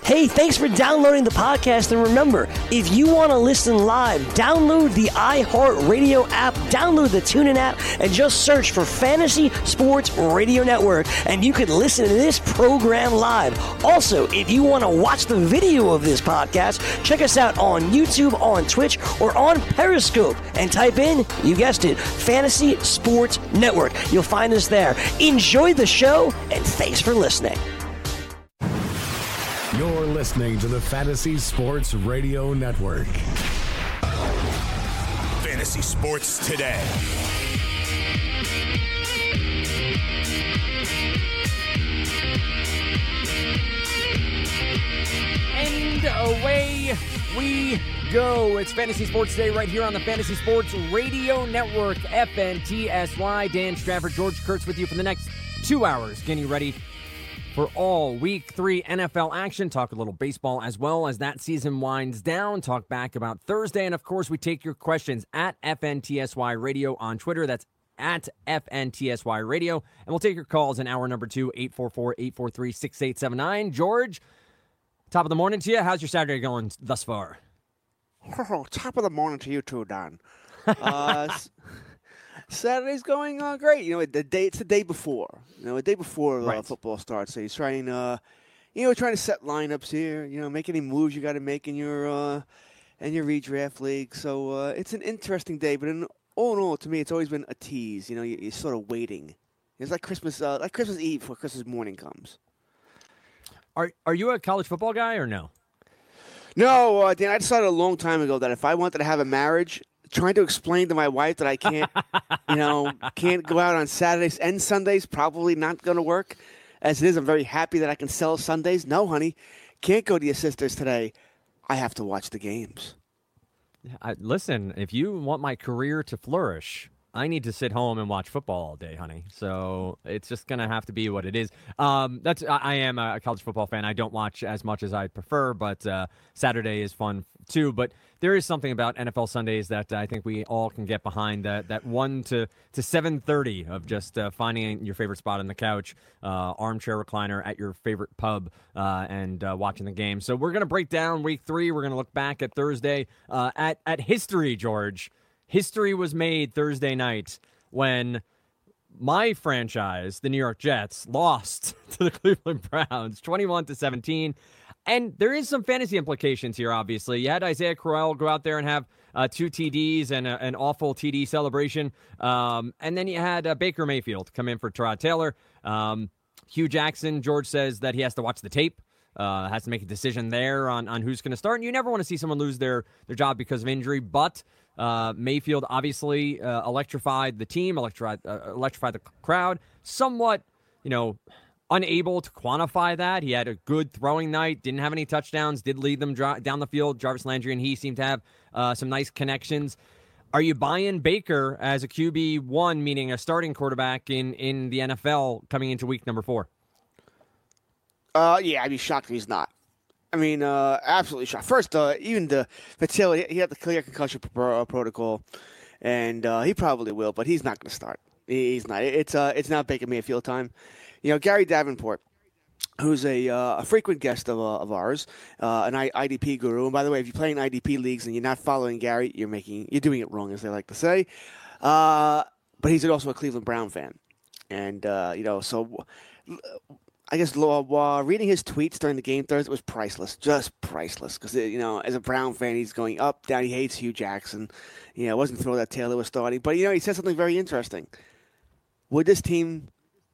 Hey, thanks for downloading the podcast. And remember, if you want to listen live, download the iHeartRadio app, download the TuneIn app, and just search for Fantasy Sports Radio Network, and you can listen to this program live. Also, if you want to watch the video of this podcast, check us out on YouTube, on Twitch, or on Periscope, and type in, you guessed it, Fantasy Sports Network. You'll find us there. Enjoy the show, and thanks for listening. You're listening to the Fantasy Sports Radio Network. Fantasy Sports Today. And away we go. It's Fantasy Sports Today right here on the Fantasy Sports Radio Network, FNTSY. Dan Strafford, George Kurtz with you for the next 2 hours, getting ready for all Week 3 NFL action. Talk a little baseball as well as that season winds down. Talk back about Thursday. And, of course, we take your questions at FNTSY Radio on Twitter. That's at FNTSY Radio. And we'll take your calls in hour number 2, 844-843-6879. George, top of the morning to you. How's your Saturday going thus far? Oh, top of the morning to you too, Don. Saturday's going great. You know, it's the day before. You know, the day before Right. Football starts. So he's trying, trying to set lineups here. You know, make any moves you got to make in your redraft league. So it's an interesting day. But all in all, to me, it's always been a tease. You know, you're sort of waiting. It's like Christmas Eve before Christmas morning comes. Are you a college football guy or no? No, Dan, I decided a long time ago that if I wanted to have a marriage, trying to explain to my wife that I can't, can't go out on Saturdays and Sundays, probably not going to work. As it is, I'm very happy that I can sell Sundays. No, honey, can't go to your sister's today. I have to watch the games. Listen, if you want my career to flourish, I need to sit home and watch football all day, honey. So it's just going to have to be what it is. I am a college football fan. I don't watch as much as I'd prefer, but Saturday is fun too. But there is something about NFL Sundays that I think we all can get behind, that 1 to 7:30 of just finding your favorite spot on the couch, armchair recliner at your favorite pub, and watching the game. So we're going to break down Week 3. We're going to look back at Thursday at history, George. History was made Thursday night when my franchise, the New York Jets, lost to the Cleveland Browns 21-17. And there is some fantasy implications here, obviously. You had Isaiah Crowell go out there and have 2 TDs and an awful TD celebration. And then you had Baker Mayfield come in for Tyrod Taylor. Hugh Jackson, George says that he has to watch the tape. Has to make a decision there on who's going to start. And you never want to see someone lose their job because of injury. But Mayfield obviously electrified the team, electrified the crowd. Somewhat, unable to quantify that. He had a good throwing night, didn't have any touchdowns, did lead them down the field. Jarvis Landry and he seemed to have some nice connections. Are you buying Baker as a QB1, meaning a starting quarterback in the NFL coming into week number 4? Yeah, I'd be shocked if he's not. I mean, absolutely shocked. First, even the Taylor, he had the clear concussion protocol, and he probably will, but he's not going to start. He's not. It's not Baker Mayfield time. Gary Davenport, who's a frequent guest of ours, an IDP guru. And by the way, if you play in IDP leagues and you're not following Gary, you're doing it wrong, as they like to say. But he's also a Cleveland Brown fan, and so. I guess reading his tweets during the game Thursday was priceless, just priceless. Because as a Brown fan, he's going up, down. He hates Hugh Jackson. Wasn't thrilled that Taylor was starting, but he said something very interesting. Would this team,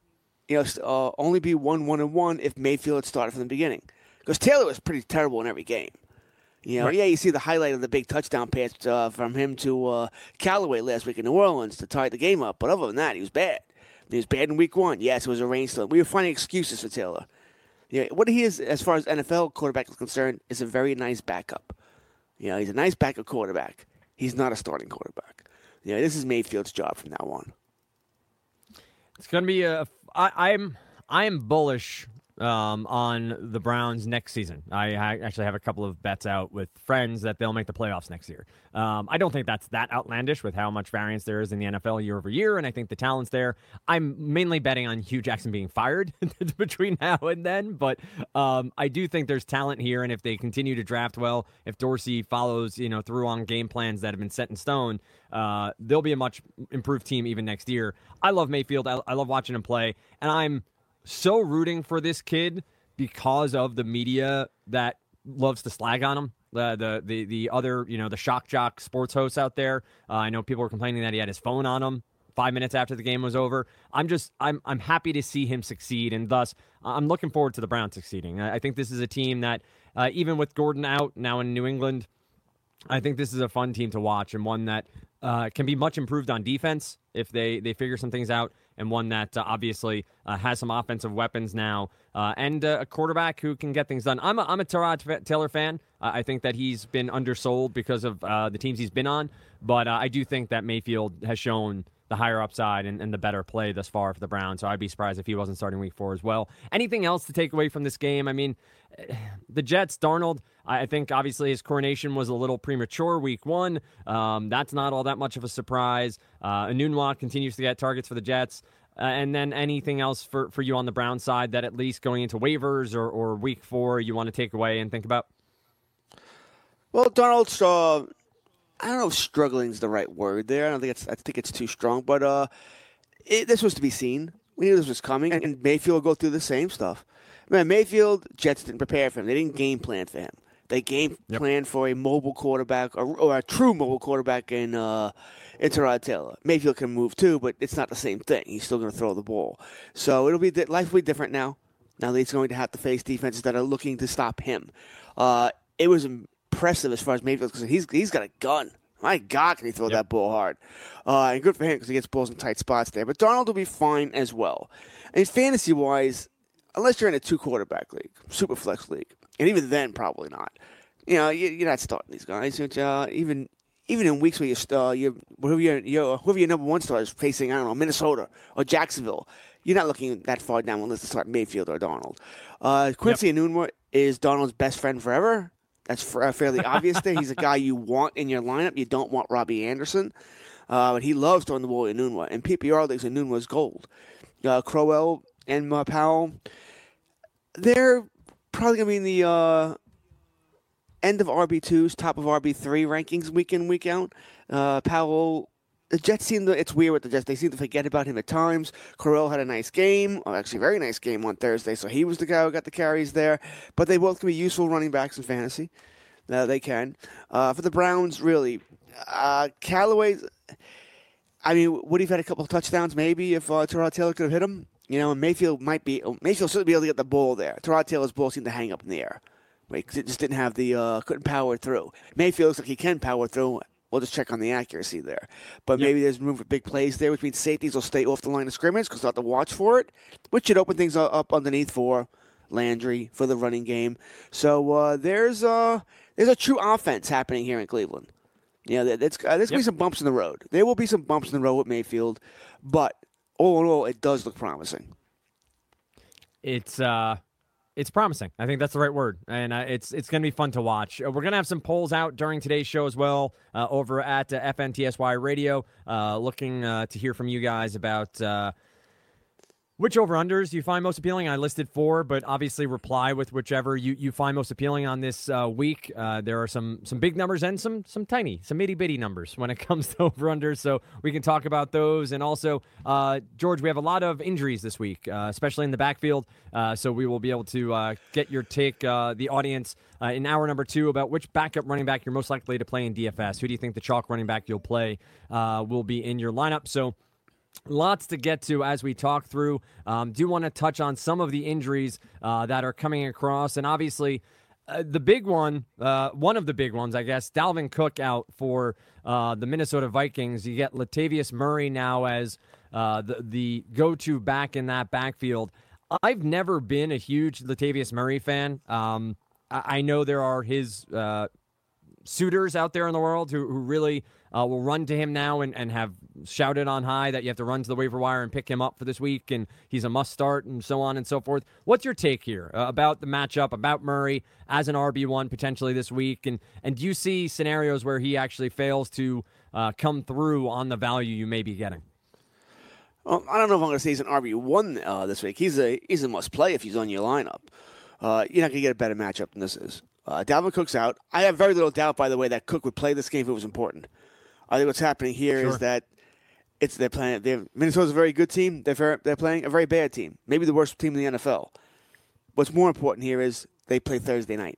only be 1-1-1 if Mayfield had started from the beginning? Because Taylor was pretty terrible in every game. Right. Yeah, you see the highlight of the big touchdown pass from him to Callaway last week in New Orleans to tie the game up. But other than that, he was bad. He was bad in week 1. Yes, it was a rainstorm. We were finding excuses for Taylor. What he is, as far as NFL quarterback is concerned, is a very nice backup. He's a nice backup quarterback. He's not a starting quarterback. This is Mayfield's job from now on. It's going to be I am bullish on the Browns next season. I actually have a couple of bets out with friends that they'll make the playoffs next year. I don't think that's that outlandish with how much variance there is in the NFL year over year, and I think the talent's there. I'm mainly betting on Hugh Jackson being fired between now and then, but I do think there's talent here, and if they continue to draft well, if Dorsey follows through on game plans that have been set in stone, they'll be a much improved team even next year. I love Mayfield. I love watching him play, and I'm so rooting for this kid because of the media that loves to slag on him. The other, the shock jock sports hosts out there. I know people were complaining that he had his phone on him 5 minutes after the game was over. I'm happy to see him succeed, and thus I'm looking forward to the Browns succeeding. I think this is a team that, even with Gordon out now in New England, I think this is a fun team to watch, and one that can be much improved on defense if they figure some things out, and one that obviously has some offensive weapons now, and a quarterback who can get things done. I'm a Tyrod Taylor fan. I think that he's been undersold because of the teams he's been on, but I do think that Mayfield has shown the higher upside and the better play thus far for the Browns, so I'd be surprised if he wasn't starting week 4 as well. Anything else to take away from this game? I mean, the Jets, Darnold, I think obviously his coronation was a little premature week 1. That's not all that much of a surprise. Enunwa continues to get targets for the Jets. And then anything else for you on the Browns side that at least going into waivers or week 4 you want to take away and think about? Well, Darnold's, I don't know if struggling is the right word there. I think it's too strong, but this was to be seen. We knew this was coming, and Mayfield will go through the same stuff. Man, Mayfield, Jets didn't prepare for him. They didn't game plan for him. They game planned for a mobile quarterback or a true mobile quarterback in Tyrod Taylor. Mayfield can move too, but it's not the same thing. He's still going to throw the ball. So life will be different now. Now that he's going to have to face defenses that are looking to stop him. It was impressive as far as Mayfield because he's got a gun. My God, can he throw that ball hard? And good for him because he gets balls in tight spots there. But Darnold will be fine as well. And fantasy-wise, unless you're in a 2-quarterback league, super flex league, and even then, probably not. You're not starting these guys. Even in weeks where whoever your number 1 starter is facing, I don't know, Minnesota or Jacksonville, you're not looking that far down unless to start Mayfield or Darnold. Quincy Enunwa is Darnold's best friend forever. That's fairly obvious there. He's a guy you want in your lineup. You don't want Robbie Anderson. But he loves throwing the ball to Enunwa. And PPR leagues, Enunwa's gold. Crowell and Powell, they're probably going to be in the end of RB2s, top of RB3 rankings week in, week out. Powell, the Jets it's weird with the Jets. They seem to forget about him at times. Crowell had a nice game, actually a very nice game on Thursday, so he was the guy who got the carries there. But they both can be useful running backs in fantasy. They can. For the Browns, really, Callaway's, I mean, would he have had a couple of touchdowns maybe if Tyrod Taylor could have hit him? And Mayfield certainly be able to get the ball there. Tyrod Taylor's ball seemed to hang up in the air. Because it just didn't have couldn't power through. Mayfield looks like he can power through. We'll just check on the accuracy there. But maybe there's room for big plays there, which means safeties will stay off the line of scrimmage because they'll have to watch for it, which should open things up underneath for Landry for the running game. So there's a true offense happening here in Cleveland. There's going to be some bumps in the road. There will be some bumps in the road with Mayfield, but all in all, it does look promising. It's promising. I think that's the right word, and it's going to be fun to watch. We're going to have some polls out during today's show as well over at FNTSY Radio, looking to hear from you guys about which over-unders you find most appealing. I listed 4, but obviously reply with whichever you find most appealing on this week. There are some big numbers and some tiny, some itty-bitty numbers when it comes to over-unders, so we can talk about those. And also, George, we have a lot of injuries this week, especially in the backfield, so we will be able to get your take, the audience, in hour number 2 about which backup running back you're most likely to play in DFS. Who do you think the chalk running back you'll play will be in your lineup? So lots to get to as we talk through. Do want to touch on some of the injuries that are coming across. And obviously, the big one, one of the big ones, I guess, Dalvin Cook out for the Minnesota Vikings. You get Latavius Murray now as the go-to back in that backfield. I've never been a huge Latavius Murray fan. I know there are his suitors out there in the world who really will run to him now and have shouted on high that you have to run to the waiver wire and pick him up for this week, and he's a must-start and so on and so forth. What's your take here about the matchup, about Murray as an RB1 potentially this week? And do you see scenarios where he actually fails to come through on the value you may be getting? Well, I don't know if I'm going to say he's an RB1 this week. He's a must-play if he's on your lineup. You're not going to get a better matchup than this is. Dalvin Cook's out. I have very little doubt, by the way, that Cook would play this game if it was important. I think what's happening here is that they're playing. Minnesota's a very good team. They're playing a very bad team, maybe the worst team in the NFL. What's more important here is they play Thursday night.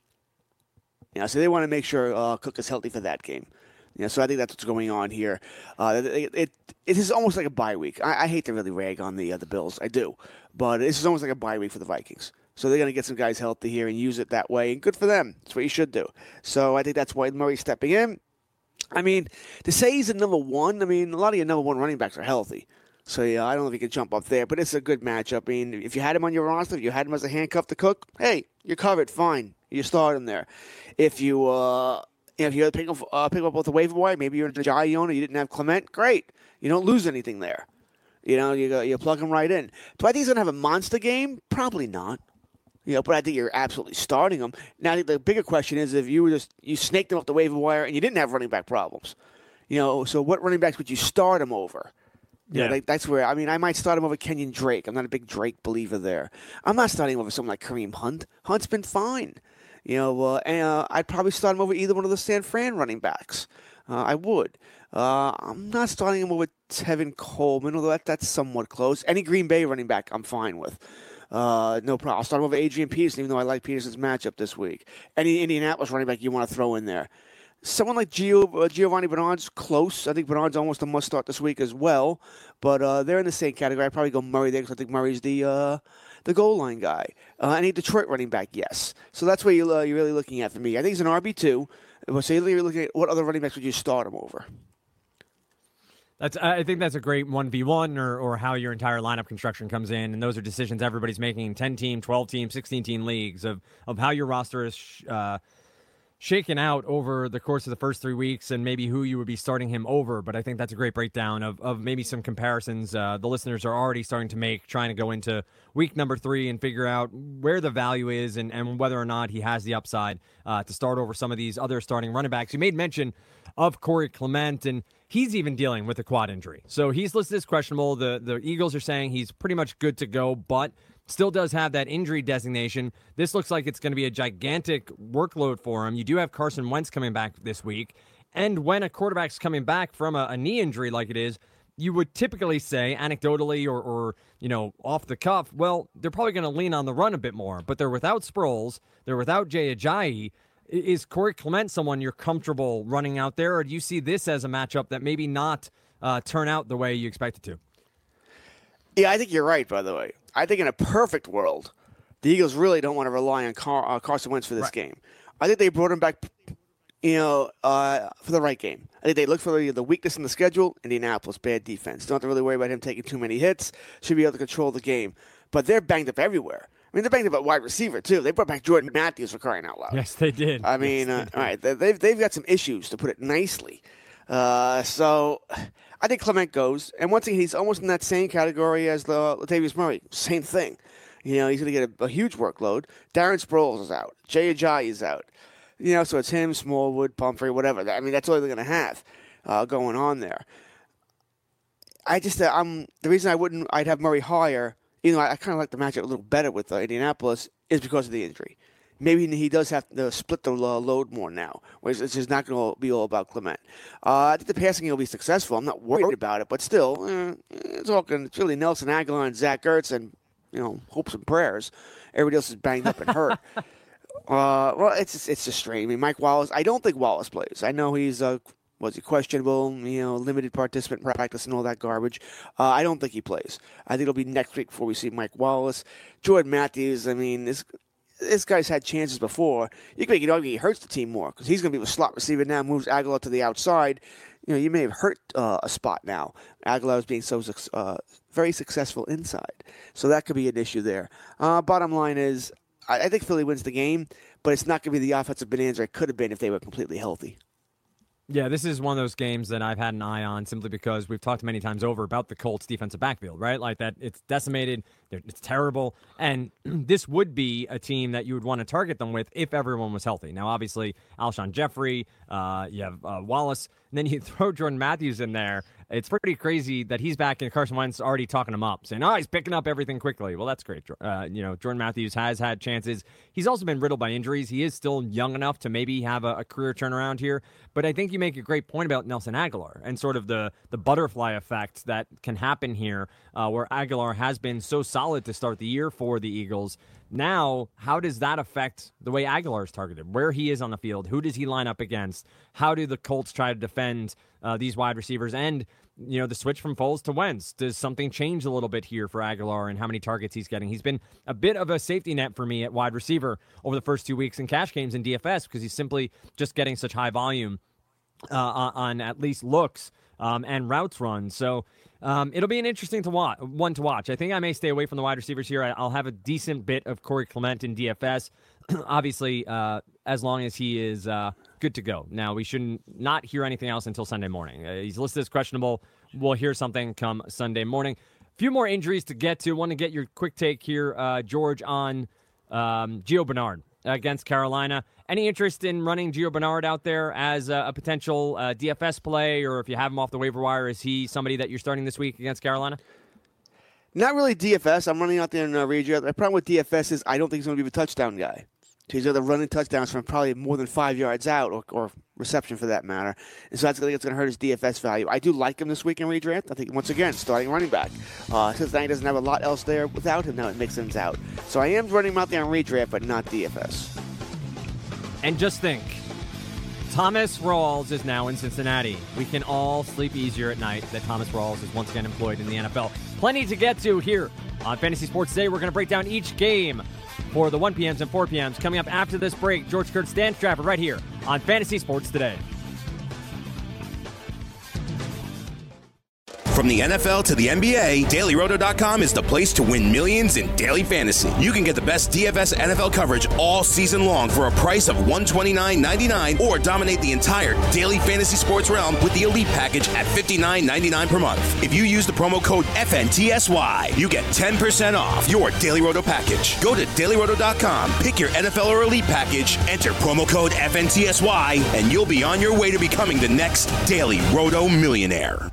So they want to make sure Cook is healthy for that game. So I think that's what's going on here. It is almost like a bye week. I hate to really rag on the Bills, I do, but this is almost like a bye week for the Vikings. So they're going to get some guys healthy here and use it that way, and good for them. That's what you should do. So I think that's why Murray's stepping in. I mean, to say he's a number one, a lot of your number one running backs are healthy. So, I don't know if he can jump up there, but it's a good matchup. If you had him on your roster, if you had him as a handcuff to Cook, hey, you're covered, fine. You start him there. If you had to pick up with the waiver wire, maybe you're a Jai owner, you didn't have Clement, great. You don't lose anything there. You plug him right in. Do I think he's going to have a monster game? Probably not. But I think you're absolutely starting him. Now, I think the bigger question is if you snaked him off the waiver wire and you didn't have running back problems. So what running backs would you start him over? That's where, I might start him over Kenyon Drake. I'm not a big Drake believer there. I'm not starting him over someone like Kareem Hunt. Hunt's been fine. And I'd probably start him over either one of the San Fran running backs. I would. I'm not starting him over Tevin Coleman, although that's somewhat close. Any Green Bay running back I'm fine with. No problem. I'll start over Adrian Peterson, even though I like Peterson's matchup this week. Any Indianapolis running back you want to throw in there. Someone like Giovanni Bernard's close. I think Bernard's almost a must-start this week as well. But they're in the same category. I'd probably go Murray there because I think Murray's the goal line guy. Any Detroit running back, yes. So that's what you're really looking at for me. I think he's an RB2. So you're looking at what other running backs would you start him over? I think that's a great 1v1 or how your entire lineup construction comes in, and those are decisions everybody's making in 10-team, 12-team, 16-team leagues of how your roster is shaken out over the course of the first 3 weeks and maybe who you would be starting him over. But I think that's a great breakdown of maybe some comparisons the listeners are already starting to make, trying to go into week number 3 and figure out where the value is and whether or not he has the upside to start over some of these other starting running backs. You made mention of Corey Clement, and he's even dealing with a quad injury. So he's listed as questionable. The Eagles are saying he's pretty much good to go, but still does have that injury designation. This looks like it's going to be a gigantic workload for him. You do have Carson Wentz coming back this week. And when a quarterback's coming back from a knee injury like it is, you would typically say, anecdotally or off the cuff, well, they're probably going to lean on the run a bit more. But they're without Sproles. They're without Jay Ajayi. Is Corey Clement someone you're comfortable running out there, or do you see this as a matchup that maybe not turn out the way you expect it to? Yeah, I think you're right, by the way. I think in a perfect world, the Eagles really don't want to rely on Carson Wentz for this game. I think they brought him back, for the right game. I think they look for the weakness in the schedule. Indianapolis, bad defense. Don't have to really worry about him taking too many hits. Should be able to control the game. But they're banged up everywhere. They're banged up at wide receiver, too. They brought back Jordan Matthews for crying out loud. Yes, they did. All right, they've got some issues, to put it nicely. So I think Clement goes. And once again, he's almost in that same category as Latavius Murray. Same thing. He's going to get a huge workload. Darren Sproles is out. Jay Ajayi is out. So it's him, Smallwood, Pumphrey, whatever. That's all they're going to have going on there. The reason I'd have Murray higher, I kind of like the matchup a little better with Indianapolis, is because of the injury. Maybe he does have to split the load more now, where it's just not going to be all about Clement. I think the passing will be successful. I'm not worried about it, but still, it's really Nelson Aguilar and Zach Ertz and, hopes and prayers. Everybody else is banged up and hurt. Well, it's just strange. Mike Wallace, I don't think Wallace plays. I know he's questionable, limited participant practice and all that garbage. I don't think he plays. I think it'll be next week before we see Mike Wallace. Jordan Matthews, this guy's had chances before. You can make it argue he hurts the team more because he's going to be the slot receiver now, moves Aguilar to the outside. You may have hurt a spot now. Aguilar is being so very successful inside. So that could be an issue there. Bottom line is, I think Philly wins the game, but it's not going to be the offensive bonanza it could have been if they were completely healthy. Yeah, this is one of those games that I've had an eye on simply because we've talked many times over about the Colts' defensive backfield, right? Like that, it's decimated, it's terrible, and this would be a team that you would want to target them with if everyone was healthy. Now, obviously, Alshon Jeffrey, you have Wallace, and then you throw Jordan Matthews in there. It's pretty crazy that he's back and Carson Wentz already talking him up, saying, he's picking up everything quickly. Well, that's great. Jordan Matthews has had chances. He's also been riddled by injuries. He is still young enough to maybe have a career turnaround here. But I think you make a great point about Nelson Aguilar and sort of the butterfly effect that can happen here, where Aguilar has been so solid to start the year for the Eagles. Now, how does that affect the way Aguilar is targeted, where he is on the field? Who does he line up against? How do the Colts try to defend these wide receivers? And, the switch from Foles to Wentz, does something change a little bit here for Aguilar and how many targets he's getting? He's been a bit of a safety net for me at wide receiver over the first 2 weeks in cash games in DFS because he's simply just getting such high volume on at least looks and routes run. So it'll be an interesting one to watch. I think I may stay away from the wide receivers here. I'll have a decent bit of Corey Clement in DFS, obviously, as long as he is good to go. Now, we shouldn't not hear anything else until Sunday morning. He's listed as questionable. We'll hear something come Sunday morning. A few more injuries to get to. Want to get your quick take here, George, on Gio Bernard against Carolina. Any interest in running Gio Bernard out there as a potential DFS play, or if you have him off the waiver wire, is he somebody that you're starting this week against Carolina? Not really DFS. I'm running out there in redraft. The problem with DFS is I don't think he's going to be a touchdown guy. He's either running touchdowns from probably more than 5 yards out or reception for that matter. And so that's going to hurt his DFS value. I do like him this week in redraft. I think, once again, starting running back. Cincinnati doesn't have a lot else there without him now. It makes sense out. So I am running him out there in redraft, but not DFS. And just think, Thomas Rawls is now in Cincinnati. We can all sleep easier at night that Thomas Rawls is once again employed in the NFL. Plenty to get to here on Fantasy Sports Today. We're going to break down each game for the 1 p.m.s and 4 p.m.s. Coming up after this break, George Kurtz, Dan Stratford, right here on Fantasy Sports Today. From the NFL to the NBA, DailyRoto.com is the place to win millions in daily fantasy. You can get the best DFS NFL coverage all season long for a price of $129.99 or dominate the entire daily fantasy sports realm with the Elite Package at $59.99 per month. If you use the promo code FNTSY, you get 10% off your Daily Roto package. Go to DailyRoto.com, pick your NFL or Elite Package, enter promo code FNTSY, and you'll be on your way to becoming the next Daily Roto millionaire.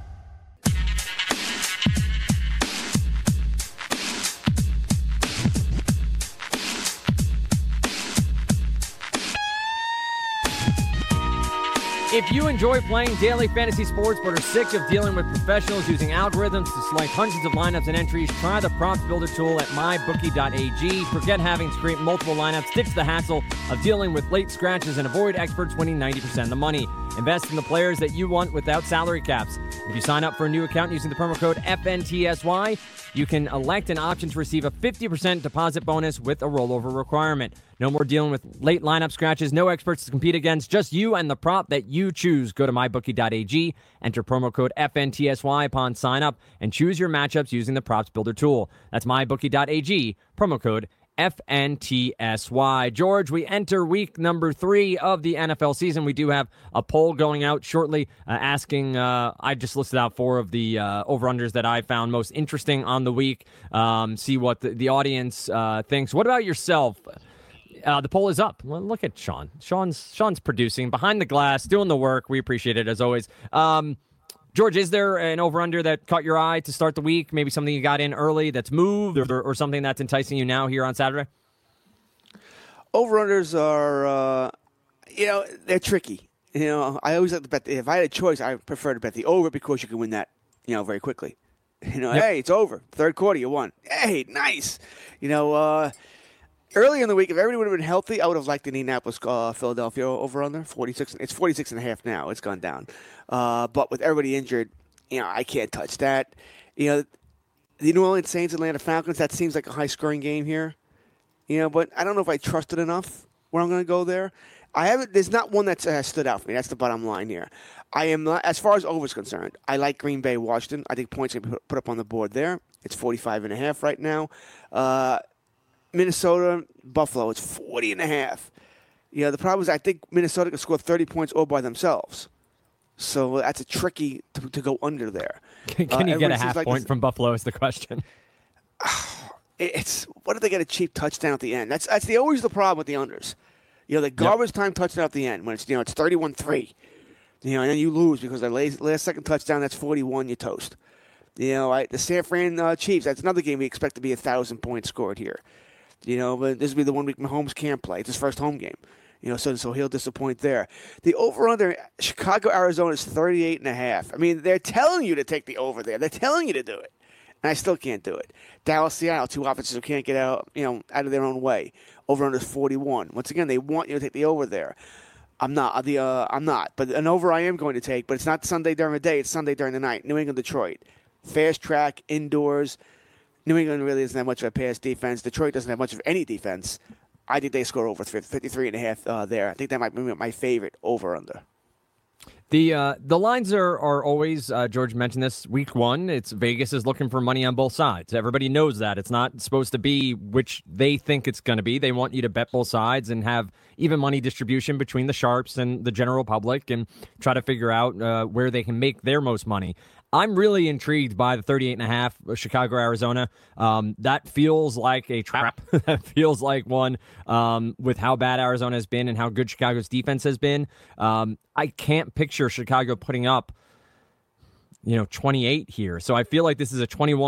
If you enjoy playing daily fantasy sports but are sick of dealing with professionals using algorithms to select hundreds of lineups and entries, try the Props Builder tool at mybookie.ag. Forget having to create multiple lineups, ditch the hassle of dealing with late scratches, and avoid experts winning 90% of the money. Invest in the players that you want without salary caps. If you sign up for a new account using the promo code FNTSY, you can elect an option to receive a 50% deposit bonus with a rollover requirement. No more dealing with late lineup scratches, no experts to compete against, just you and the prop that you choose. Go to mybookie.ag, enter promo code FNTSY upon sign up, and choose your matchups using the Props Builder tool. That's mybookie.ag, promo code FNTSY. George, we enter week number 3 of the NFL season. We do have a poll going out shortly asking, I just listed out 4 of the over-unders that I found most interesting on the week. See what the audience thinks. What about yourself? The poll is up. Well, look at Sean. Sean's producing behind the glass, doing the work. We appreciate it as always. George, is there an over-under that caught your eye to start the week? Maybe something you got in early that's moved, or something that's enticing you now here on Saturday? Over-unders are, they're tricky. I always like to bet. If I had a choice, I prefer to bet the over because you can win that, very quickly. Yep. Hey, it's over. Third quarter, you won. Hey, nice. Early in the week, if everybody would have been healthy, I would have liked the Indianapolis, Philadelphia over-under. 46. It's 46.5 now. It's gone down. But with everybody injured, I can't touch that. The New Orleans Saints, Atlanta Falcons, that seems like a high-scoring game here. But I don't know if I trust it enough where I'm going to go there. There's not one that stood out for me. That's the bottom line here. I am not, as far as over is concerned, I like Green Bay, Washington. I think points can be put up on the board there. It's 45.5 right now. Minnesota, Buffalo, it's 40.5. The problem is I think Minnesota can score 30 points all by themselves. So that's a tricky to go under there. Can you get a half point from Buffalo is the question. It's what if they get a cheap touchdown at the end? That's always the problem with the unders. The garbage time touchdown at the end when it's 31-3. And then you lose because the last second touchdown, that's 41, you toast. The San Fran Chiefs, that's another game we expect to be 1,000 points scored here. But this will be the 1 week Mahomes can't play. It's his first home game. So he'll disappoint there. The over-under, Chicago, Arizona is 38.5. I mean, they're telling you to take the over there. They're telling you to do it. And I still can't do it. Dallas, Seattle, two offenses who can't get out of their own way. Over-under is 41. Once again, they want you to take the over there. I'm not. But an over I am going to take, but it's not Sunday during the day. It's Sunday during the night. New England, Detroit. Fast track, indoors. New England really doesn't have much of a pass defense. Detroit doesn't have much of any defense. I think they score over 53.5 there. I think that might be my favorite over-under. The lines are always, George mentioned this, week one, it's Vegas is looking for money on both sides. Everybody knows that. It's not supposed to be which they think it's going to be. They want you to bet both sides and have even money distribution between the sharps and the general public and try to figure out where they can make their most money. I'm really intrigued by the 38.5 Chicago, Arizona. That feels like a trap. That feels like one with how bad Arizona has been and how good Chicago's defense has been. I can't picture Chicago putting up, 28 here. So I feel like this is a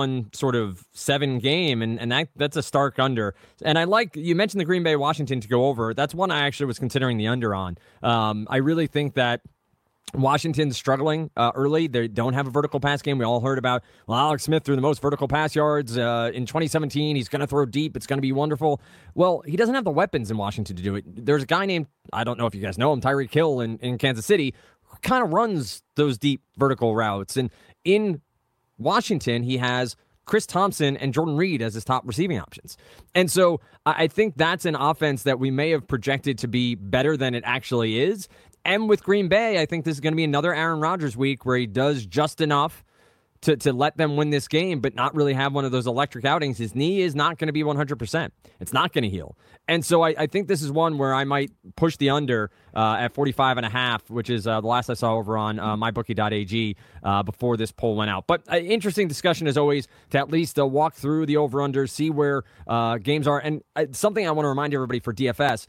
21-7 game, and that's a stark under. And you mentioned the Green Bay, Washington to go over. That's one I actually was considering the under on. I really think that Washington's struggling early. They don't have a vertical pass game. We all heard about, Alex Smith threw the most vertical pass yards in 2017. He's going to throw deep. It's going to be wonderful. Well, he doesn't have the weapons in Washington to do it. There's a guy named, I don't know if you guys know him, Tyreek Hill in Kansas City, who kind of runs those deep vertical routes. And in Washington, he has Chris Thompson and Jordan Reed as his top receiving options. And so I think that's an offense that we may have projected to be better than it actually is. And with Green Bay, I think this is going to be another Aaron Rodgers week where he does just enough to let them win this game, but not really have one of those electric outings. His knee is not going to be 100%. It's not going to heal. And so I think this is one where I might push the under at 45.5, which is the last I saw over on mybookie.ag before this poll went out. But interesting discussion as always to at least walk through the over-under, see where games are. And something I want to remind everybody for DFS,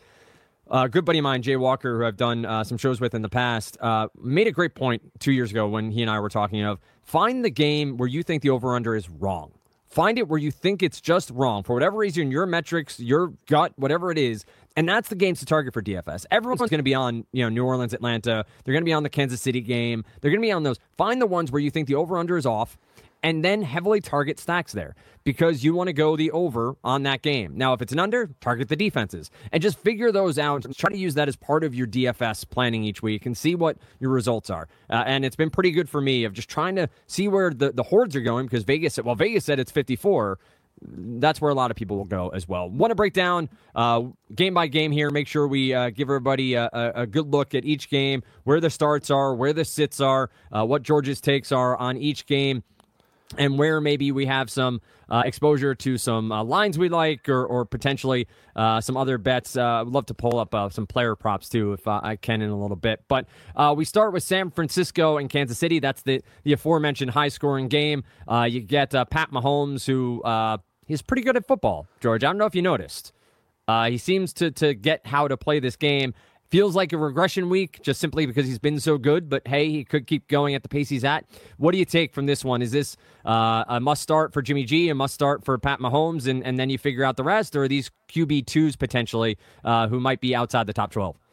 a good buddy of mine, Jay Walker, who I've done some shows with in the past, made a great point 2 years ago when he and I were talking of find the game where you think the over-under is wrong. Find it where you think it's just wrong. For whatever reason, your metrics, your gut, whatever it is, and that's the games to target for DFS. Everyone's going to be on New Orleans, Atlanta. They're going to be on the Kansas City game. They're going to be on those. Find the ones where you think the over-under is off, and then heavily target stacks there because you want to go the over on that game. Now, if it's an under, target the defenses and just figure those out and try to use that as part of your DFS planning each week and see what your results are. And it's been pretty good for me of just trying to see where the hordes are going because Vegas said it's 54. That's where a lot of people will go as well. Want to break down game by game here, make sure we give everybody a good look at each game, where the starts are, where the sits are, what George's takes are on each game, and where maybe we have some exposure to some lines we like or potentially some other bets. I'd love to pull up some player props, too, if I can in a little bit. But we start with San Francisco and Kansas City. That's the aforementioned high-scoring game. You get Pat Mahomes, who he's pretty good at football, George. I don't know if you noticed. He seems to get how to play this game. Feels like a regression week just simply because he's been so good, but hey, he could keep going at the pace he's at. What do you take from this one? Is this a must-start for Jimmy G, a must-start for Pat Mahomes, and then you figure out the rest, or are these QB2s potentially who might be outside the top 12?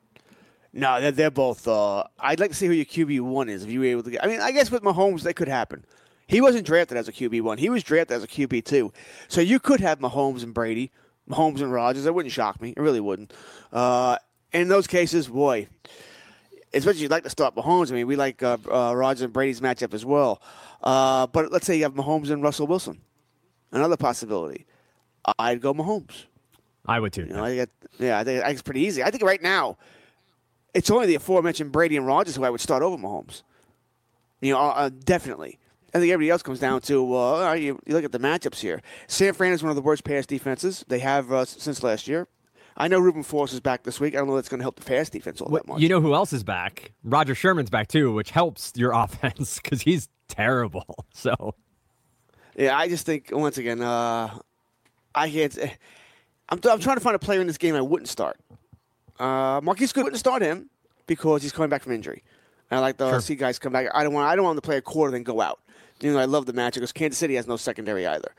No, they're both. I'd like to see who your QB1 is if you were able to get. I mean, I guess with Mahomes, that could happen. He wasn't drafted as a QB1. He was drafted as a QB2. So you could have Mahomes and Brady, Mahomes and Rodgers. That wouldn't shock me. It really wouldn't. In those cases, boy, especially you'd like to start Mahomes. I mean, we like Rodgers and Brady's matchup as well. But let's say you have Mahomes and Russell Wilson. Another possibility. I'd go Mahomes. I would too. I think it's pretty easy. I think right now, it's only the aforementioned Brady and Rodgers who I would start over Mahomes. Definitely. I think everybody else comes down to you look at the matchups here. San Fran is one of the worst pass defenses they have since last year. I know Reuben Foss is back this week. I don't know if that's going to help the pass defense all that much. You know who else is back? Roger Sherman's back too, which helps your offense because he's terrible. So, yeah, I just think once again, I can't. I'm trying to find a player in this game I wouldn't start. Marquise Goodwin wouldn't start him because he's coming back from injury. And I like to see guys come back. I don't want him to play a quarter then go out. You know, I love the matchup because Kansas City has no secondary either.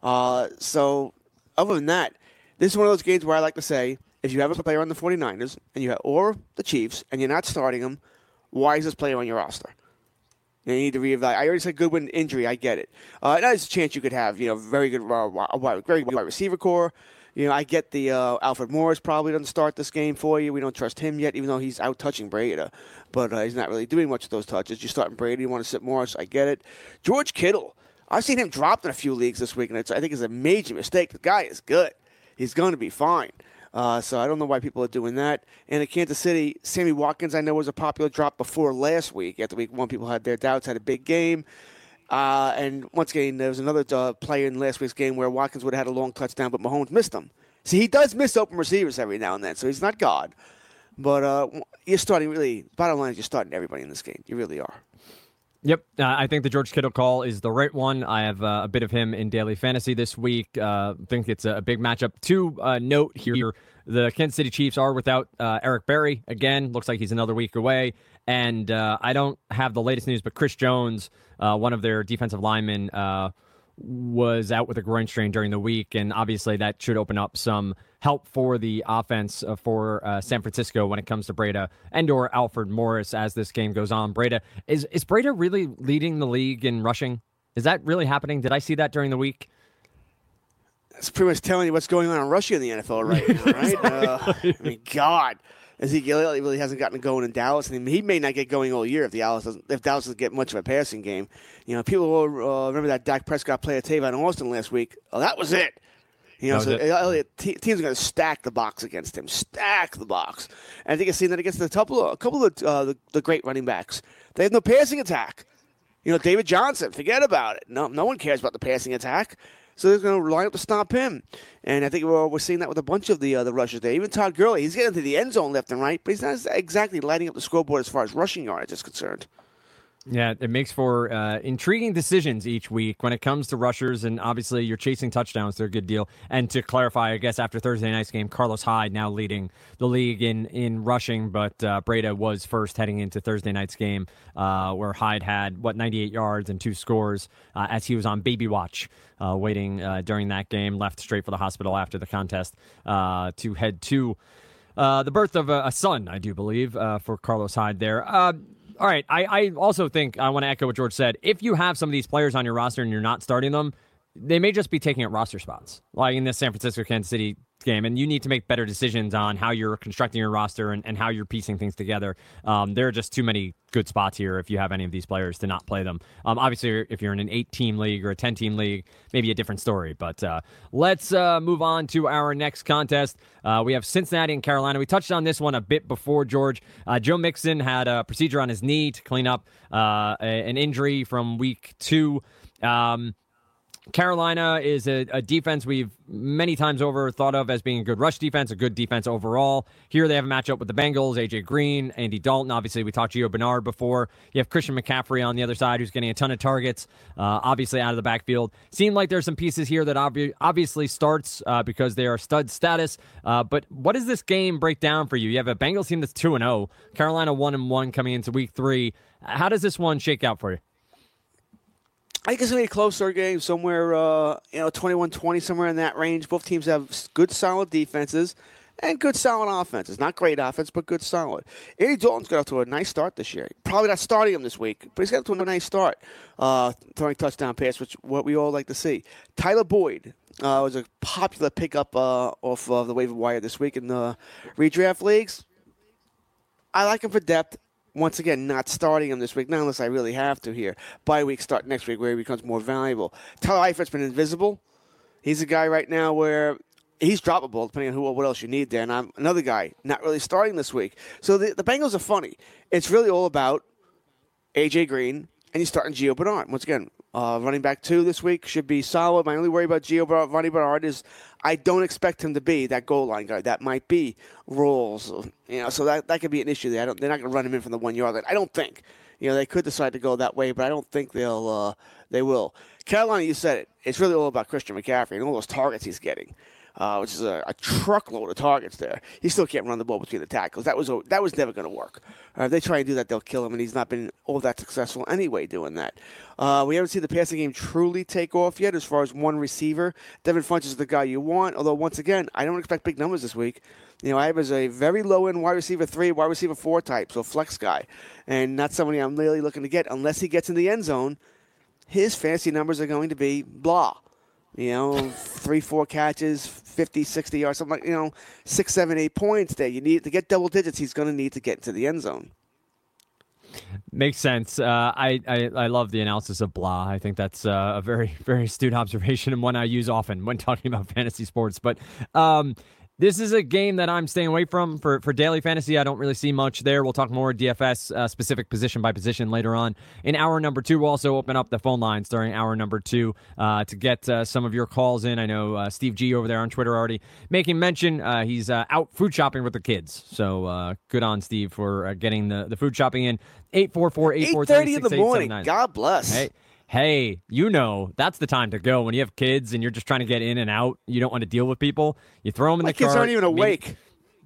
So other than that, this is one of those games where I like to say, if you have a player on the 49ers or the Chiefs and you're not starting them, why is this player on your roster? You need to reevaluate. I already said Goodwin injury. I get it. There's a chance you could have very good very wide receiver core. I get the Alfred Morris probably doesn't start this game for you. We don't trust him yet, even though he's out touching Brady. But he's not really doing much of those touches. You're starting Brady. You want to sit Morris. I get it. George Kittle. I've seen him dropped in a few leagues this week, and I think it's a major mistake. The guy is good. He's going to be fine. So I don't know why people are doing that. And in Kansas City, Sammy Watkins, I know, was a popular drop before last week. After week one, people had their doubts, had a big game. And once again, there was another player in last week's game where Watkins would have had a long touchdown, but Mahomes missed him. See, he does miss open receivers every now and then, so he's not God. But you're starting bottom line is you're starting everybody in this game. You really are. Yep, I think the George Kittle call is the right one. I have a bit of him in daily fantasy this week. I think it's a big matchup. To note here, the Kansas City Chiefs are without Eric Berry. Again, looks like he's another week away. And I don't have the latest news, but Chris Jones, one of their defensive linemen, was out with a groin strain during the week, and obviously that should open up some help for the offense for San Francisco when it comes to Breda and/or Alfred Morris as this game goes on. Breda is Breda really leading the league in rushing? Is that really happening? Did I see that during the week? That's pretty much telling you what's going on in rushing in the NFL right now, right? I mean, God. Ezekiel Elliott really hasn't gotten going in Dallas, and he may not get going all year if Dallas doesn't get much of a passing game. People will remember that Dak Prescott play at Tavon Austin last week. Oh, that was it. Elliott, teams are going to stack the box against him. Stack the box. And I think I've seen that against a couple of the great running backs. They have no passing attack. David Johnson, forget about it. No one cares about the passing attack. So they're going to line up to stop him. And I think we're seeing that with a bunch of the rushers there. Even Todd Gurley, he's getting to the end zone left and right, but he's not exactly lighting up the scoreboard as far as rushing yardage is concerned. Yeah, it makes for intriguing decisions each week when it comes to rushers, and obviously you're chasing touchdowns. They're a good deal. And to clarify, I guess after Thursday night's game, Carlos Hyde now leading the league in rushing, but Breda was first heading into Thursday night's game where Hyde had, 98 yards and 2 scores as he was on baby watch waiting during that game, left straight for the hospital after the contest to head to the birth of a son, I do believe, for Carlos Hyde there. All right, I also think I want to echo what George said. If you have some of these players on your roster and you're not starting them, they may just be taking up roster spots, like in this San Francisco-Kansas City game, and you need to make better decisions on how you're constructing your roster and how you're piecing things together. There are just too many good spots here if you have any of these players to not play them. Obviously, if you're in an 8-team league or a 10-team league, maybe a different story. But let's move on to our next contest. We have Cincinnati and Carolina. We touched on this one a bit before, George. Joe Mixon had a procedure on his knee to clean up an injury from week 2. Carolina is a defense we've many times over thought of as being a good rush defense, a good defense overall. Here they have a matchup with the Bengals, A.J. Green, Andy Dalton. Obviously, we talked Gio Bernard before. You have Christian McCaffrey on the other side who's getting a ton of targets, obviously out of the backfield. Seem like there's some pieces here that obviously starts because they are stud status. But what does this game break down for you? You have a Bengals team that's 2-0, Carolina 1-1 coming into week 3. How does this one shake out for you? I think it's going to be a closer game, somewhere, 21-20, somewhere in that range. Both teams have good, solid defenses and good, solid offenses. Not great offense, but good, solid. Andy Dalton's got off to a nice start this year. Probably not starting him this week, but he's got off to a nice start, throwing touchdown pass, which what we all like to see. Tyler Boyd was a popular pickup off of the waiver wire this week in the redraft leagues. I like him for depth. Once again, not starting him this week, not unless I really have to here. Bye week start next week where he becomes more valuable. Tyler Eifert's been invisible. He's a guy right now where he's droppable, depending on what else you need there. And I'm another guy not really starting this week. So the Bengals are funny. It's really all about A.J. Green, and you're starting Gio Bernard. Once again, Running back 2 this week should be solid. My only worry about Giovanni Bernard is I don't expect him to be that goal line guy. That might be rules, so that could be an issue there. They're not going to run him in from the 1 yard line. I don't think. They could decide to go that way, but I don't think they will. Carolina, you said it. It's really all about Christian McCaffrey and all those targets he's getting. Which is a truckload of targets there. He still can't run the ball between the tackles. That was never going to work. If they try and do that, they'll kill him, and he's not been all that successful anyway doing that. We haven't seen the passing game truly take off yet as far as one receiver. Devin Funchess is the guy you want, although, once again, I don't expect big numbers this week. I have as a very low-end wide receiver 3, wide receiver 4 type, so flex guy, and not somebody I'm really looking to get unless he gets in the end zone. His fantasy numbers are going to be blah. 3-4 catches, 50, 60 yards, something like, 6, 7, 8 points there. You need to get double digits. He's going to need to get into the end zone. Makes sense. I love the analysis of blah. I think that's a very, very astute observation and one I use often when talking about fantasy sports. But this is a game that I'm staying away from for daily fantasy. I don't really see much there. We'll talk more DFS specific position by position later on. In hour number 2, we'll also open up the phone lines during hour number 2 to get some of your calls in. I know Steve G over there on Twitter already making mention. He's out food shopping with the kids. So good on Steve for getting the food shopping in. 844-843-6879. in the morning. God bless. Hey, that's the time to go. When you have kids and you're just trying to get in and out, you don't want to deal with people, you throw them in the car. My kids aren't even awake.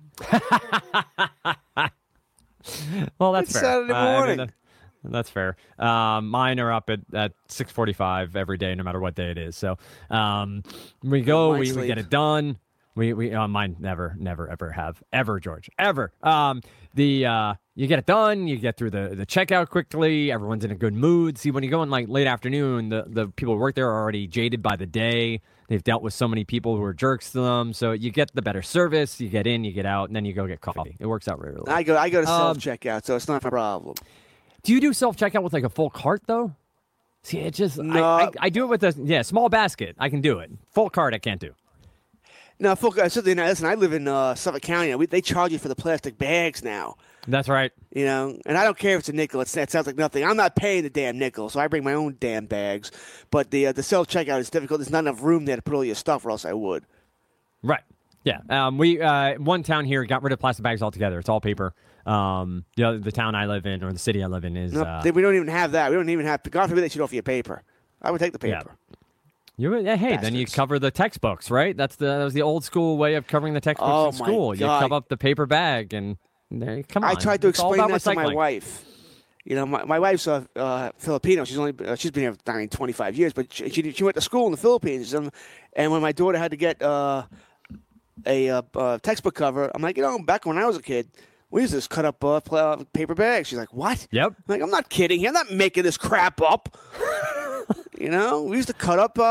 Well, that's fair. Saturday morning. That's fair. Mine are up at 6:45 every day, no matter what day it is. So we go, we get it done. Mine never, ever have. Ever, George. Ever. You get it done, you get through the checkout quickly, everyone's in a good mood. See, when you go in like late afternoon, the people who work there are already jaded by the day. They've dealt with so many people who are jerks to them. So you get the better service, you get in, you get out, and then you go get coffee. It works out really well. I go to self-checkout, so it's not a problem. Do you do self-checkout with like a full cart, though? See, it just, no. I do it with a small basket. I can do it. Full cart, I can't do. No, listen, I live in Suffolk County. They charge you for the plastic bags now. That's right. And I don't care if it's a nickel. It sounds like nothing. I'm not paying the damn nickel, so I bring my own damn bags. But the self-checkout is difficult. There's not enough room there to put all your stuff, or else I would. Right. Yeah. We one town here got rid of plastic bags altogether. It's all paper. The town I live in, or the city I live in, is... No, we don't even have that. We don't even have... God forbid they should offer you paper. I would take the paper. Yeah. Then you cover the textbooks, right? That was the old school way of covering the textbooks in school. You cover up the paper bag and come on. I tried to explain that to my wife. My wife's Filipino. She's been here 25 years, but she went to school in the Philippines. And when my daughter had to get a textbook cover, I'm like, back when I was a kid, we used to just cut up paper bags. She's like, what? Yep. I'm like, I'm not kidding. I'm not making this crap up. We used to cut up,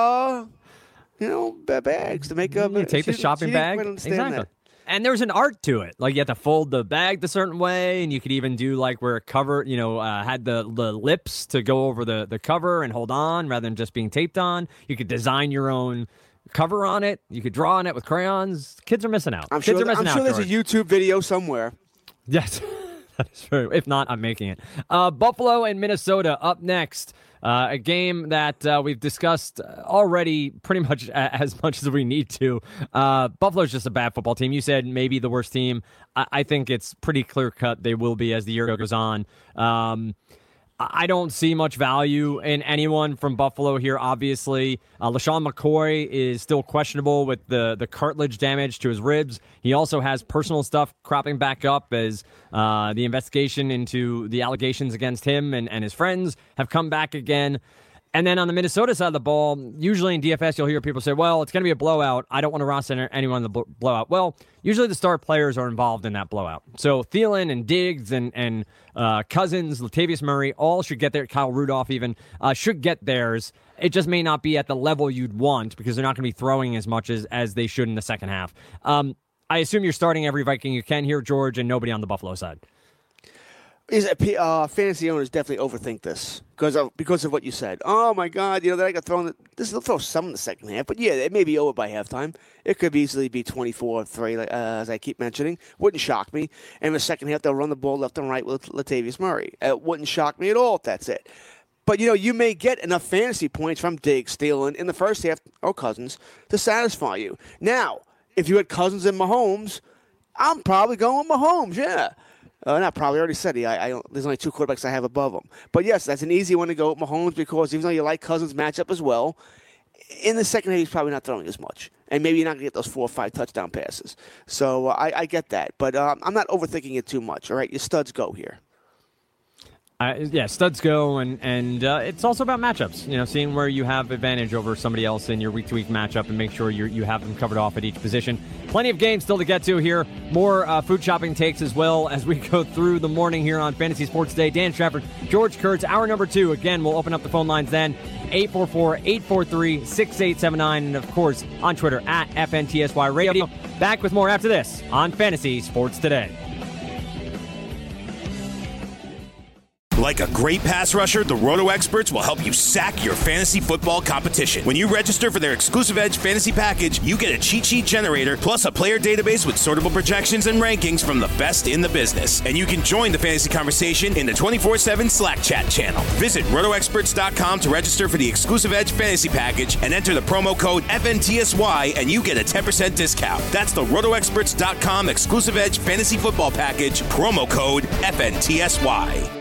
bags to make up. You take the shopping bag. Exactly. That. And there's an art to it. Like you have to fold the bag the certain way, and you could even do like where it covered, had the lips to go over the cover and hold on rather than just being taped on. You could design your own cover on it. You could draw on it with crayons. Kids are missing out. I'm sure there's George. a YouTube video somewhere. Yes, that is true. If not, I'm making it. Buffalo and Minnesota up next. A game that we've discussed already pretty much as much as we need to. Buffalo's just a bad football team. You said maybe the worst team. I think it's pretty clear-cut they will be as the year goes on. I don't see much value in anyone from Buffalo here, obviously. LaShawn McCoy is still questionable with the cartilage damage to his ribs. He also has personal stuff cropping back up as the investigation into the allegations against him and his friends have come back again. And then on the Minnesota side of the ball, usually in DFS, you'll hear people say, well, it's going to be a blowout. I don't want to roster anyone in the blowout. Well, usually the star players are involved in that blowout. So Thielen and Diggs and Cousins, Latavius Murray, all should get there. Kyle Rudolph even should get theirs. It just may not be at the level you'd want because they're not going to be throwing as much as they should in the second half. I assume you're starting every Viking you can here, George, and nobody on the Buffalo side. Fantasy owners definitely overthink this because of what you said. Oh my God, that I got thrown. They'll throw some in the second half, but yeah, it may be over by halftime. It could easily be 24-3, as I keep mentioning. Wouldn't shock me. And in the second half, they'll run the ball left and right with Latavius Murray. It wouldn't shock me at all if that's it. But, you may get enough fantasy points from Diggs, Thielen in the first half, or Cousins, to satisfy you. Now, if you had Cousins and Mahomes, I'm probably going Mahomes, yeah. Not probably, I already said there's only 2 quarterbacks I have above him. But, yes, that's an easy one to go with Mahomes because even though you like Cousins' matchup as well, in the second half he's probably not throwing as much. And maybe you're not going to get those 4 or 5 touchdown passes. So I get that. But I'm not overthinking it too much, all right? Your studs go here. Studs go, and it's also about matchups. Seeing where you have advantage over somebody else in your week-to-week matchup and make sure you have them covered off at each position. Plenty of games still to get to here. More food shopping takes as well as we go through the morning here on Fantasy Sports Day. Dan Strafford, George Kurtz, hour number 2. Again, we'll open up the phone lines then. 844-843-6879. And, of course, on Twitter, at FNTSY Radio. Back with more after this on Fantasy Sports Today. Like a great pass rusher, the Roto Experts will help you sack your fantasy football competition. When you register for their exclusive Edge fantasy package, you get a cheat sheet generator plus a player database with sortable projections and rankings from the best in the business. And you can join the fantasy conversation in the 24/7 Slack chat channel. Visit RotoExperts.com to register for the exclusive Edge fantasy package and enter the promo code FNTSY and you get a 10% discount. That's the RotoExperts.com exclusive Edge fantasy football package, promo code FNTSY.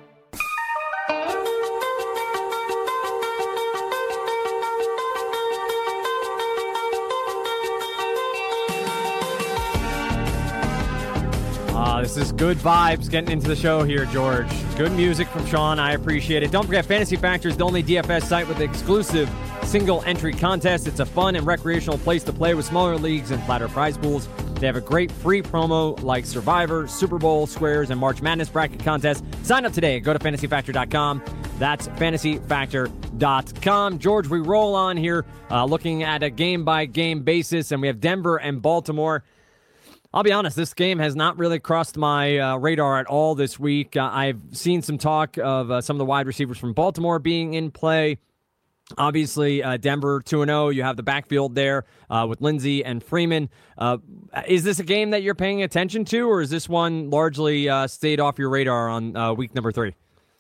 This is good vibes getting into the show here, George. Good music from Sean. I appreciate it. Don't forget, Fantasy Factor is the only DFS site with exclusive single-entry contests. It's a fun and recreational place to play with smaller leagues and flatter prize pools. They have a great free promo like Survivor, Super Bowl, Squares, and March Madness bracket contests. Sign up today. Go to fantasyfactor.com. That's fantasyfactor.com. George, we roll on here looking at a game-by-game basis, and we have Denver and Baltimore. I'll be honest, this game has not really crossed my radar at all this week. I've seen some talk of some of the wide receivers from Baltimore being in play. Obviously, Denver 2-0. You have the backfield there with Lindsey and Freeman. Is this a game that you're paying attention to, or is this one largely stayed off your radar on week number 3?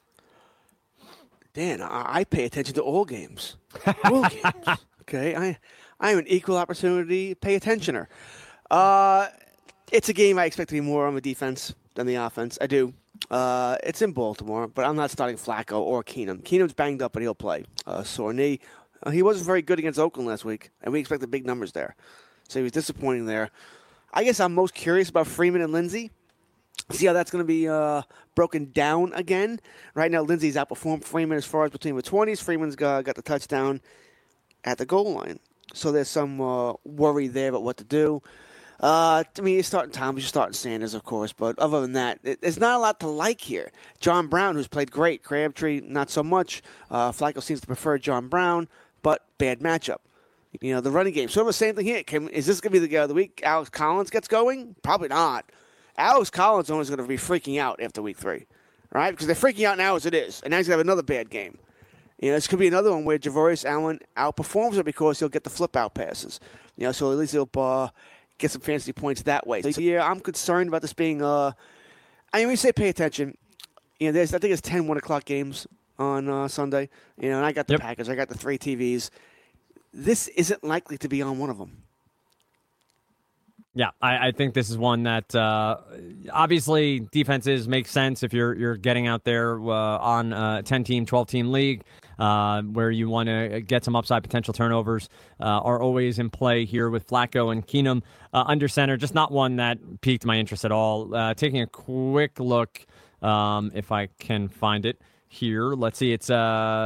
Dan, I pay attention to all games. All games. Okay, I am an equal opportunity pay attentioner. It's a game I expect to be more on the defense than the offense. I do. It's in Baltimore, but I'm not starting Flacco or Keenum. Keenum's banged up, but he'll play. Sore knee. He wasn't very good against Oakland last week, and we expected big numbers there. So he was disappointing there. I guess I'm most curious about Freeman and Lindsey. See how that's going to be broken down again. Right now, Lindsey's outperformed Freeman as far as between the 20s. Freeman's got the touchdown at the goal line. So there's some worry there about what to do. You're starting Thomas, you're starting Sanders, of course, but other than that, there's not a lot to like here. John Brown, who's played great. Crabtree, not so much. Flacco seems to prefer John Brown, but bad matchup. The running game. So the same thing here. Is this going to be the guy of the week? Alex Collins gets going? Probably not. Alex Collins is going to be freaking out after week 3, right? Because they're freaking out now as it is, and now he's going to have another bad game. This could be another one where Javorius Allen outperforms it because he'll get the flip-out passes. So at least he'll get some fantasy points that way. So, yeah, I'm concerned about this being when you say pay attention, I think it's 10 1 o'clock games on Sunday. And I got the package. I got the 3 TVs. This isn't likely to be on one of them. Yeah, I think this is one that obviously defenses make sense if you're getting out there on a 10-team, 12-team league where you want to get some upside. Potential turnovers are always in play here with Flacco and Keenum under center. Just not one that piqued my interest at all. Taking a quick look, if I can find it here. Let's see, it's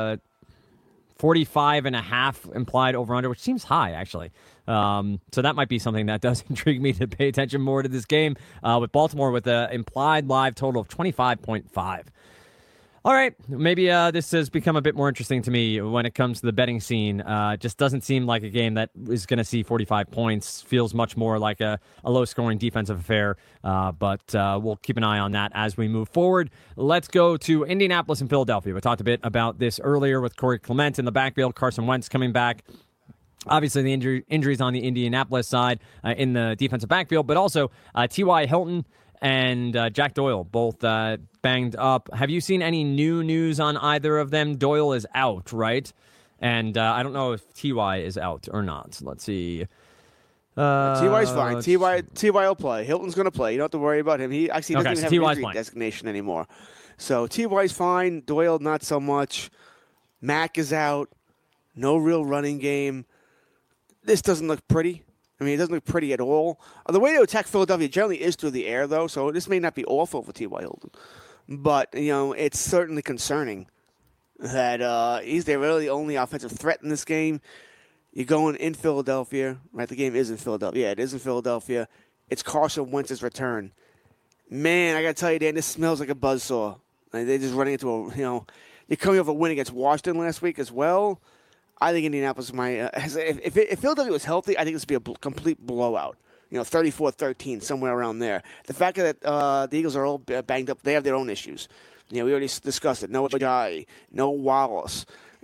45.5 implied over-under, which seems high, actually. So that might be something that does intrigue me to pay attention more to this game with Baltimore with an implied live total of 25.5. All right, maybe this has become a bit more interesting to me when it comes to the betting scene. Just doesn't seem like a game that is going to see 45 points. Feels much more like a low-scoring defensive affair, but we'll keep an eye on that as we move forward. Let's go to Indianapolis and Philadelphia. We talked a bit about this earlier with Corey Clement in the backfield, Carson Wentz coming back. Obviously, the injuries on the Indianapolis side in the defensive backfield, but also T.Y. Hilton and Jack Doyle, both banged up. Have you seen any new news on either of them? Doyle is out, right? And I don't know if T.Y. is out or not. Let's see. T.Y.'s fine. T.Y. will play. Hilton's going to play. You don't have to worry about him. He actually doesn't even have an injury designation anymore. So T.Y.'s fine. Doyle, not so much. Mack is out. No real running game. This doesn't look pretty. I mean, it doesn't look pretty at all. The way to attack Philadelphia generally is through the air, though, so this may not be awful for T.Y. Hilton. But, it's certainly concerning that he's their really only offensive threat in this game. You're going in Philadelphia, right? The game is in Philadelphia. Yeah, it is in Philadelphia. It's Carson Wentz's return. Man, I got to tell you, Dan, this smells like a buzzsaw. Like, they're just running into you're coming off a win against Washington last week as well. I think Indianapolis might if Philadelphia was healthy, I think this would be a complete blowout. 34-13, somewhere around there. The fact that the Eagles are all banged up, they have their own issues. We already discussed it. No Ajayi, no Wallace,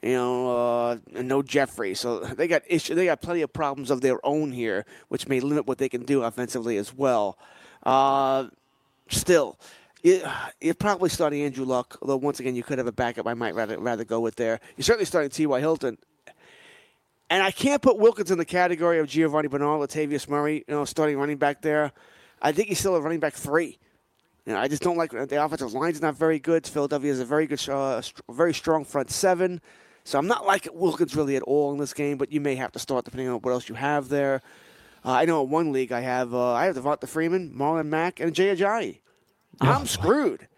no Jeffrey. So they got issues. They got plenty of problems of their own here, which may limit what they can do offensively as well. Still, you're probably starting Andrew Luck, although once again you could have a backup. I might rather go with there. You're certainly starting T.Y. Hilton. And I can't put Wilkins in the category of Giovanni Bernard, Latavius Murray, starting running back there. I think he's still a running back 3. I just don't like the offensive line's not very good. Philadelphia has a very good, very strong front 7. So I'm not liking Wilkins really at all in this game, but you may have to start depending on what else you have there. I know in one league I have Devonta Freeman, Marlon Mack, and Jay Ajayi. I'm screwed.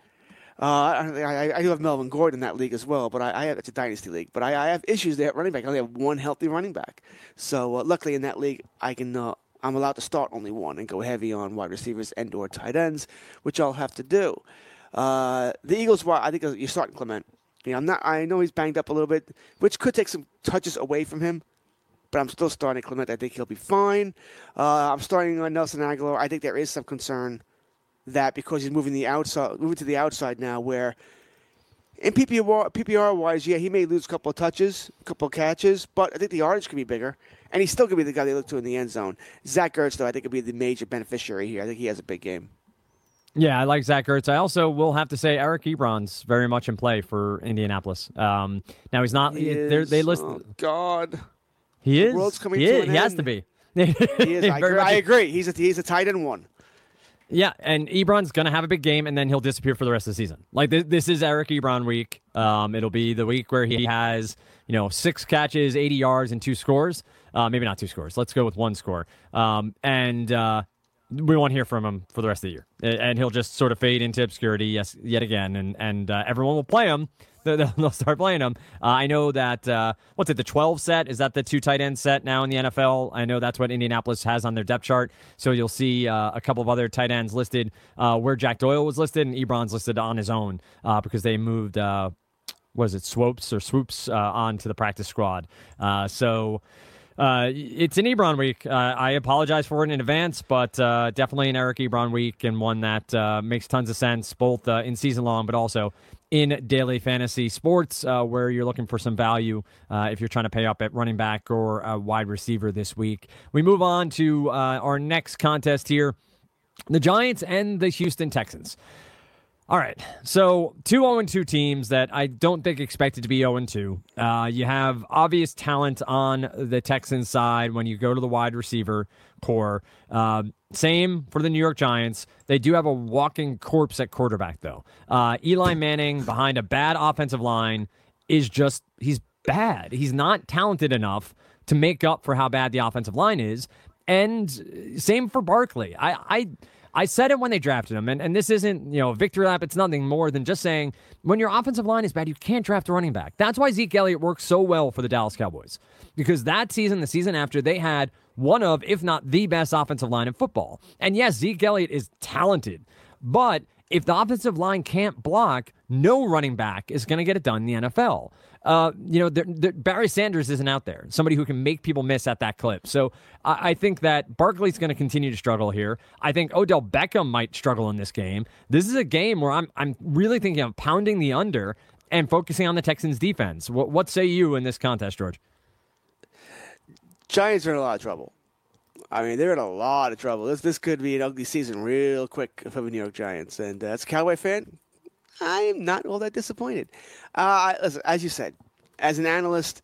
I do have Melvin Gordon in that league as well, but it's a dynasty league. But I have issues there at running back. I only have one healthy running back. So luckily in that league, I'm allowed to start only one and go heavy on wide receivers and or tight ends, which I'll have to do. The Eagles, I think you're starting Clement. I know he's banged up a little bit, which could take some touches away from him. But I'm still starting Clement. I think he'll be fine. I'm starting Nelson Aguilar. I think there is some concern that because he's moving to the outside now, where in PPR wise, yeah, he may lose a couple of touches, a couple of catches, but I think the yardage could be bigger, and he's still going to be the guy they look to in the end zone. Zach Ertz, though, I think could be the major beneficiary here. I think he has a big game. Yeah, I like Zach Ertz. I also will have to say Eric Ebron's very much in play for Indianapolis. Now he's not. They list. Oh God, he is. The world's coming to an end. He has to be. He is. I agree. He's a tight end 1. Yeah, and Ebron's going to have a big game, and then he'll disappear for the rest of the season. Like, this is Eric Ebron week. It'll be the week where he has, 6 catches, 80 yards, and 2 scores. Maybe not 2 scores. Let's go with 1 score. And we won't hear from him for the rest of the year. And he'll just sort of fade into obscurity yet again, and everyone will play him. They'll start playing him. I know that, the 12 set? Is that the 2 tight end set now in the NFL? I know that's what Indianapolis has on their depth chart. So you'll see a couple of other tight ends listed where Jack Doyle was listed and Ebron's listed on his own because they moved, Swoops onto the practice squad. So it's an Ebron week. I apologize for it in advance, but definitely an Eric Ebron week and one that makes tons of sense, both in season long, but also in daily fantasy sports, where you're looking for some value if you're trying to pay up at running back or a wide receiver this week. We move on to our next contest here, the Giants and the Houston Texans. All right, so 2 0-2 teams that I don't think expected to be 0-2. You have obvious talent on the Texans side when you go to the wide receiver core. Same for the New York Giants. They do have a walking corpse at quarterback, though. Eli Manning behind a bad offensive line he's bad. He's not talented enough to make up for how bad the offensive line is. And same for Barkley. I said it when they drafted him, and this isn't, a victory lap. It's nothing more than just saying when your offensive line is bad, you can't draft a running back. That's why Zeke Elliott worked so well for the Dallas Cowboys, because that season, the season after, they had one of, if not the best offensive line in football. And yes, Zeke Elliott is talented, but if the offensive line can't block, no running back is going to get it done in the NFL. Barry Sanders isn't out there, somebody who can make people miss at that clip. So I think that Barkley's going to continue to struggle here. I think Odell Beckham might struggle in this game. This is a game where I'm really thinking of pounding the under and focusing on the Texans' defense. What say you in this contest, George? Giants are in a lot of trouble. I mean, they're in a lot of trouble. This could be an ugly season real quick for the New York Giants. And as a Cowboy fan, I am not all that disappointed. Listen, as you said, as an analyst,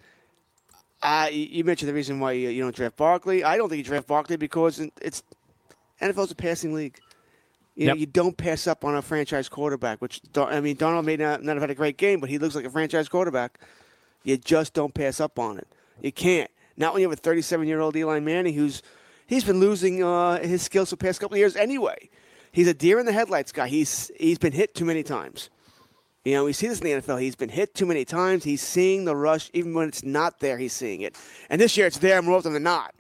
you mentioned the reason why you don't draft Barkley. I don't think you draft Barkley because NFL's a passing league. You don't pass up on a franchise quarterback, Darnold may not have had a great game, but he looks like a franchise quarterback. You just don't pass up on it. You can't. Not when you have a 37-year-old Eli Manning he's been losing his skills for the past couple of years anyway. He's a deer in the headlights guy. He's been hit too many times. We see this in the NFL. He's been hit too many times. He's seeing the rush. Even when it's not there, he's seeing it. And this year it's there more often than not.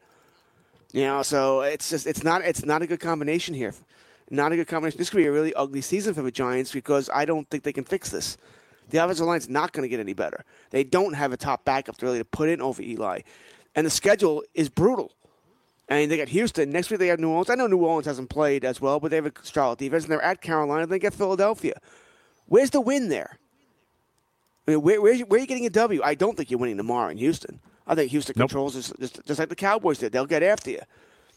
So it's not a good combination here. Not a good combination. This could be a really ugly season for the Giants because I don't think they can fix this. The offensive line's not going to get any better. They don't have a top backup to put in over Eli. And the schedule is brutal. And they got Houston. Next week they have New Orleans. I know New Orleans hasn't played as well, but they have a solid defense. And they're at Carolina. They get Philadelphia. Where's the win there? I mean, where are you getting a W? I don't think you're winning tomorrow in Houston. I think Houston controls just like the Cowboys did. They'll get after you.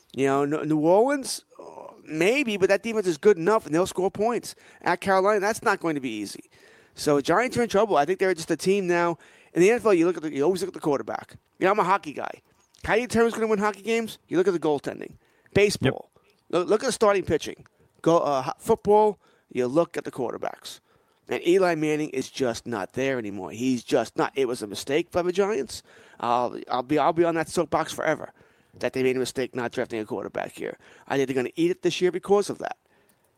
New Orleans, maybe, but that defense is good enough, and they'll score points. At Carolina, that's not going to be easy. So Giants are in trouble. I think they're just a team now. In the NFL, you always look at the quarterback. I'm a hockey guy. How do you determine who's going to win hockey games? You look at the goaltending. Baseball, look at the starting pitching. Football, you look at the quarterbacks. And Eli Manning is just not there anymore. He's just not. It was a mistake by the Giants. I'll be on that soapbox forever that they made a mistake not drafting a quarterback here. I think they're going to eat it this year because of that.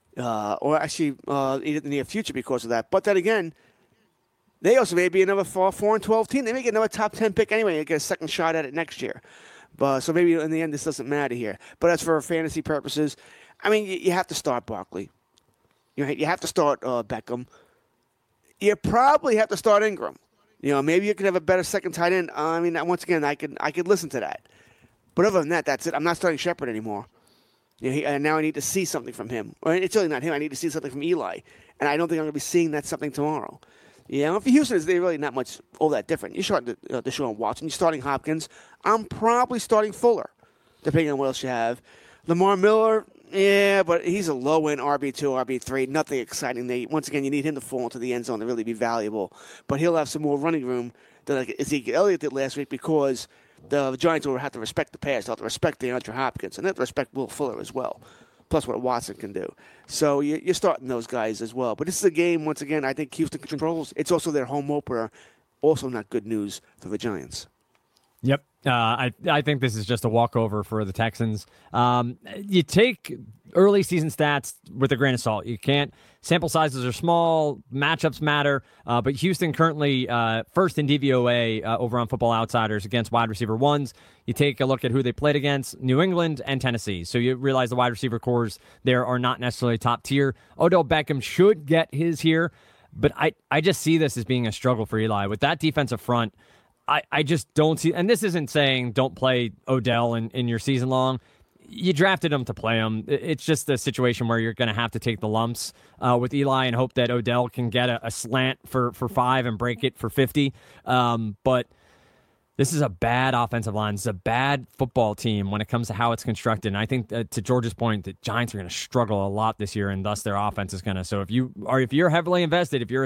Or actually eat it in the near future because of that. But then again, they also may be another 4-12 team. They may get another top 10 pick anyway and get a second shot at it next year. So maybe in the end this doesn't matter here. But as for fantasy purposes, I mean, you have to start Barkley. You have to start Beckham. You probably have to start Ingram. Maybe you could have a better second tight end. I mean, once again, I could listen to that. But other than that, that's it. I'm not starting Shepard anymore. And now I need to see something from him. Or it's really not him. I need to see something from Eli. And I don't think I'm going to be seeing that something tomorrow. For Houston, they're really not much all that different. You start Deshaun Watson. You're starting Hopkins. I'm probably starting Fuller, depending on what else you have. Lamar Miller, yeah, but he's a low-end RB2, RB3. Nothing exciting. Once again, you need him to fall into the end zone to really be valuable. But he'll have some more running room than Ezekiel Elliott did last week because the Giants will have to respect the pass. They'll have to respect DeAndre Hopkins, and they have to respect Will Fuller as well, plus what Watson can do. So you're starting those guys as well. But this is a game, once again, I think Houston controls. It's also their home opener. Also not good news for the Giants. Yep. I think this is just a walkover for the Texans. You take early season stats with a grain of salt. You can't. Sample sizes are small. Matchups matter. But Houston currently first in DVOA over on Football Outsiders against wide receiver ones. You take a look at who they played against, New England and Tennessee. So you realize the wide receiver cores there are not necessarily top tier. Odell Beckham should get his here. But I just see this as being a struggle for Eli. With that defensive front, I just don't see, and this isn't saying don't play Odell in your season long. You drafted him to play him. It's just a situation where you're going to have to take the lumps with Eli and hope that Odell can get a slant for 5 and break it for 50. But this is a bad offensive line. It's a bad football team when it comes to how it's constructed. And I think to George's point, the Giants are going to struggle a lot this year, and thus their offense is going to. So if you're heavily invested, if you're a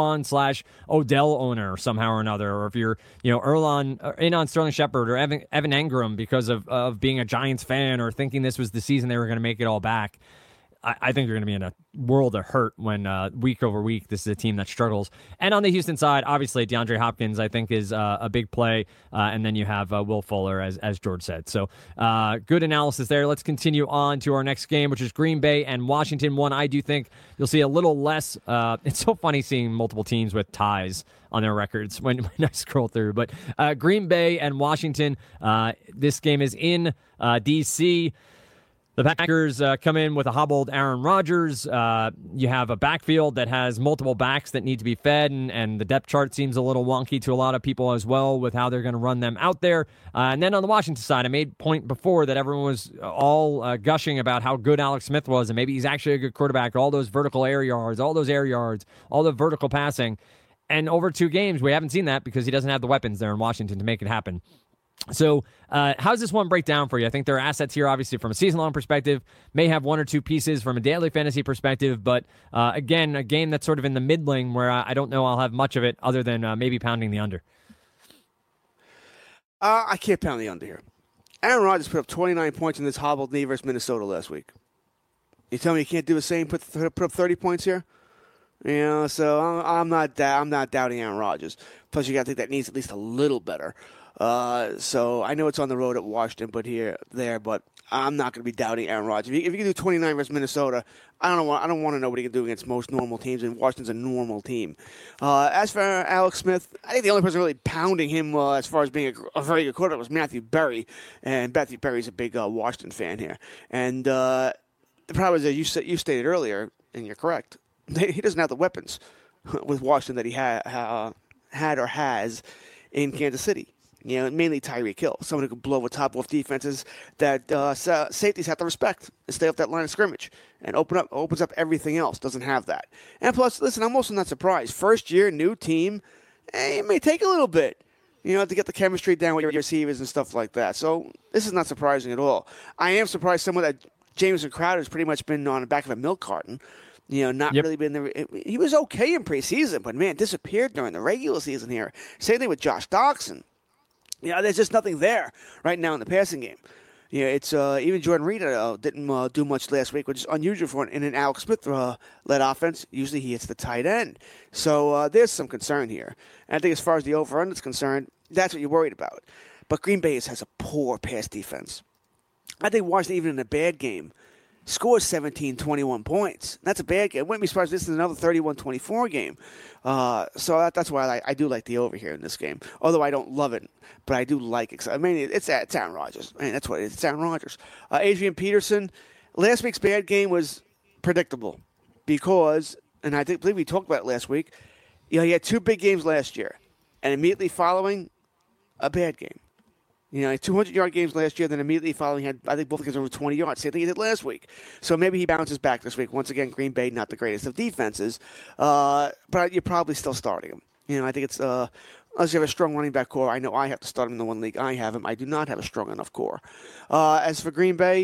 Saquon/Odell owner somehow or another, or if you're in on Sterling Shepard or Evan Engram because of being a Giants fan or thinking this was the season they were going to make it all back, I think you're going to be in a world of hurt when week over week this is a team that struggles. And on the Houston side, obviously DeAndre Hopkins I think is a big play, and then you have Will Fuller as George said. So good analysis there. Let's continue on to our next game, which is Green Bay and Washington. One I do think you'll see a little less. It's so funny seeing multiple teams with ties on their records when I scroll through. But Green Bay and Washington, this game is in D.C. The Packers come in with a hobbled Aaron Rodgers. You have a backfield that has multiple backs that need to be fed, and the depth chart seems a little wonky to a lot of people as well with how they're going to run them out there. And then on the Washington side, I made point before that everyone was all gushing about how good Alex Smith was, and maybe he's actually a good quarterback, all those vertical air yards, all the vertical passing. And over 2 games, we haven't seen that because he doesn't have the weapons there in Washington to make it happen. So how's this one break down for you? I think there are assets here, obviously, from a season-long perspective. May have one or two pieces from a daily fantasy perspective. But, again, a game that's sort of in the middling where I don't know I'll have much of it other than maybe pounding the under. I can't pound the under here. Aaron Rodgers put up 29 points in this hobbled knee versus Minnesota last week. You tell me you can't do the same, put up 30 points here? You know, so I'm not doubting Aaron Rodgers. Plus, you got to think that needs at least a little better. So I know it's on the road at Washington, but I'm not going to be doubting Aaron Rodgers. If you can do 29 versus Minnesota, I don't want to know what he can do against most normal teams, and Washington's a normal team. As for Alex Smith, I think the only person really pounding him as far as being a very good quarterback was Matthew Berry, and Matthew Berry's a big Washington fan here. And the problem is, as you stated earlier, and you're correct, he doesn't have the weapons with Washington that he had or has in Kansas City. You know, mainly Tyreek Hill, someone who can blow a top off defenses that safeties have to respect and stay off that line of scrimmage and opens up everything else. Doesn't have that. And plus, listen, I'm also not surprised. First year, new team, it may take a little bit, you know, to get the chemistry down with your receivers and stuff like that. So this is not surprising at all. I am surprised someone that Jameson Crowder's pretty much been on the back of a milk carton. You know, not really been there. He was okay in preseason, but, man, disappeared during the regular season here. Same thing with Josh Doctson. You know, there's just nothing there right now in the passing game. You know, it's even Jordan Reed didn't do much last week, which is unusual for an Alex Smith-led offense. Usually he hits the tight end. So there's some concern here. And I think as far as the over-under is concerned, that's what you're worried about. But Green Bay has a poor pass defense. I think Washington, even in a bad game, scores 17, 21 points. That's a bad game. I wouldn't be surprised if this is another 31-24 game. So that's why I do like the over here in this game. Although I don't love it, but I do like it. I mean, it's Aaron Rodgers. I mean, that's what it is. It's Aaron Rodgers. Adrian Peterson, last week's bad game was predictable because, and I believe we talked about it last week, you know, he had two big games last year, and immediately following, a bad game. You know, 200-yard games last year, then immediately following had, I think, both games over 20 yards. Same thing he did last week. So maybe he bounces back this week. Once again, Green Bay, not the greatest of defenses, but you're probably still starting him. You know, I think it's, unless you have a strong running back core, I know I have to start him in the one league I have him. I do not have a strong enough core. As for Green Bay,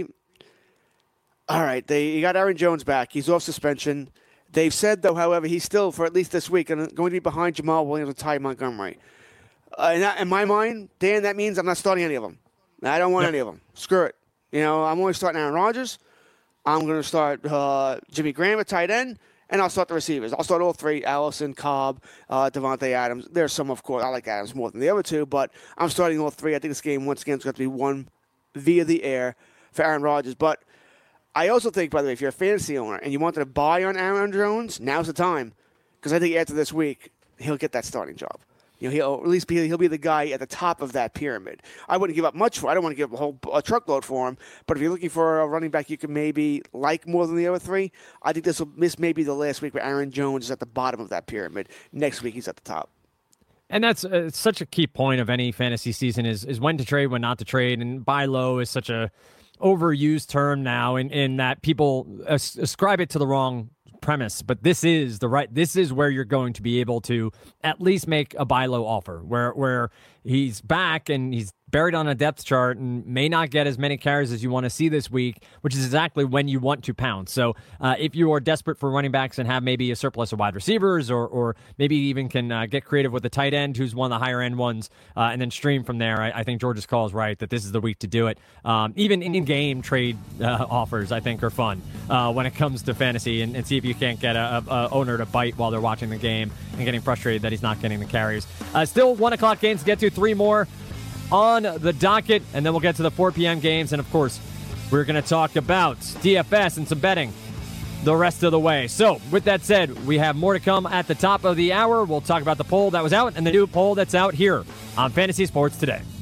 all right, you got Aaron Jones back. He's off suspension. They've said, though, however, he's still, for at least this week, going to be behind Jamal Williams and Ty Montgomery. In my mind, Dan, that means I'm not starting any of them. I don't want any of them. Screw it. You know, I'm only starting Aaron Rodgers. I'm going to start Jimmy Graham at tight end, and I'll start the receivers. I'll start all three: Allison, Cobb, Devontae Adams. There's some, of course. I like Adams more than the other two, but I'm starting all three. I think this game, once again, is going to be won via the air for Aaron Rodgers. But I also think, by the way, if you're a fantasy owner and you wanted to buy on Aaron Jones, now's the time, because I think after this week, he'll get that starting job. You know, he'll be the guy at the top of that pyramid. I wouldn't give up much for. I don't want to give up a truckload for him. But if you're looking for a running back you can maybe like more than the other three, I think this may be the last week where Aaron Jones is at the bottom of that pyramid. Next week he's at the top. And that's such a key point of any fantasy season is when to trade, when not to trade. And buy low is such a overused term now in that people ascribe it to the wrong premise, but this is where you're going to be able to at least make a buy low offer where he's back and he's buried on a depth chart and may not get as many carries as you want to see this week, which is exactly when you want to pounce. So if you are desperate for running backs and have maybe a surplus of wide receivers or maybe even can get creative with the tight end who's one of the higher end ones and then stream from there, I think George's call is right that this is the week to do it. Even in-game trade offers, I think, are fun when it comes to fantasy and see if you can't get a owner to bite while they're watching the game and getting frustrated that he's not getting the carries. Still 1 o'clock games to get to, 3 more on the docket, and then we'll get to the 4 p.m. games. And, of course, we're going to talk about DFS and some betting the rest of the way. So, with that said, we have more to come at the top of the hour. We'll talk about the poll that was out and the new poll that's out here on Fantasy Sports Today.